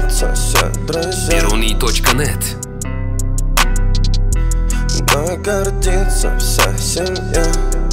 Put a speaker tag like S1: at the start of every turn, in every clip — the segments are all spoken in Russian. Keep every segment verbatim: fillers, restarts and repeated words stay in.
S1: гордятся все друзья.
S2: Biruni точка нет.
S1: Мной гордится вся семья.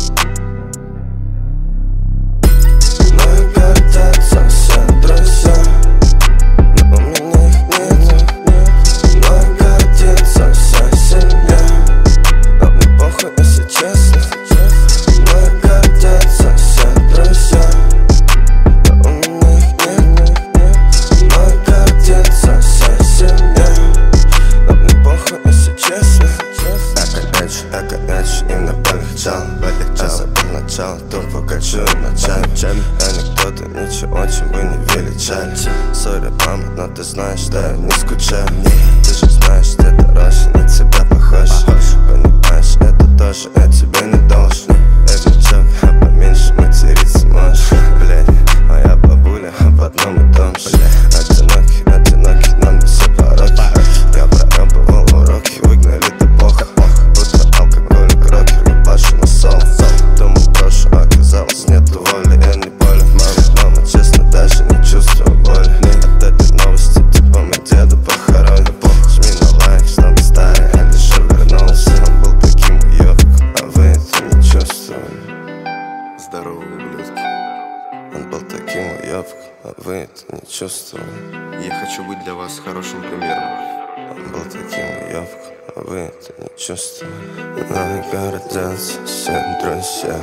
S1: Мной гордятся все друзья, но у меня их нет. Мной гордится вся семья, но мне похуй, если честно. Мной гордятся все друзья, но у меня их нет. Мной гордится вся семья, но мне похуй, если честно. Эко эдж, именно полегчал, а забыл начало, тупо качу ночами. Анекдоты ничего очень бы не величали. Сори, мама, но ты знаешь, что я не скучаю. Ты же знаешь, что это Роша, на тебя похож. Понимаешь, это тоже я тебе не должен. Эй, внучок, а поменьше материться можешь. Блядь, моя бабуля об одном и том же. Одинокий, одинокий, но не все пороки. Я проебывал уроки, выгнали-то плохо. Будто алкоголик, рокер, ебашу на соло. Думал, брошу, оказалось, нету воли, я не болен. Мама, мама, честно, даже не чувствую боли. От этой новости, типа, мы деда похоронен. Жми на лайк, чтобы старый Алишер вернулся. Он был таким уёбком, а вы это не чувствовали.
S3: Здорово, ублюдки.
S1: Он был таким уёбком, а вы это не чувствовали.
S3: Я хочу быть для вас хорошим примером.
S1: Он был таким уёбком, а вы это не чувствовали. Мной гордятся все друзья.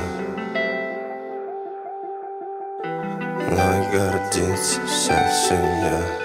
S1: Мной гордится вся семья.